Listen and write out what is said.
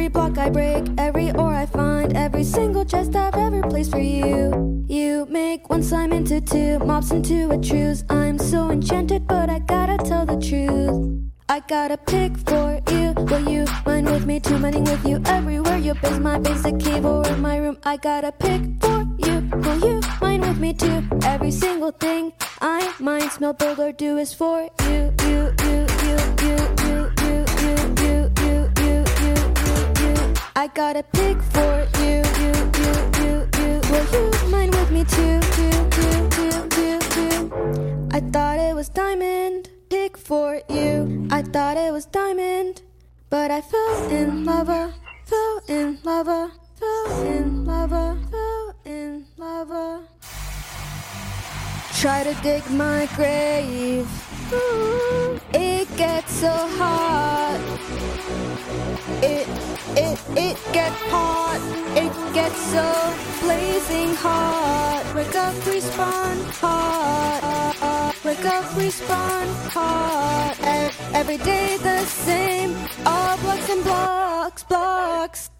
every block I break, every ore I find, every single chest I've ever placed for you. You make one slime into two, mobs into a truce. I'm so enchanted, but I gotta tell the truth. I got a pick for you. Will you mine with me too? Mining with you everywhere. Your base, my basic cave, or in my room. I got a pick for you. Will you mine with me too? Every single thing I mine, smell, build, or do is for you. I got a pick for you. Will you mine with me too? I thought it was diamond. Pick for you. I thought it was diamond, but I fell in lava, fell in lava, fell in lava, fell in lava. Try to dig my grave. It gets so hot. It gets hot. It gets so blazing hot. Wake up, respawn, hot. Wake up, respawn, hot. Every day the same. All blocks and blocks.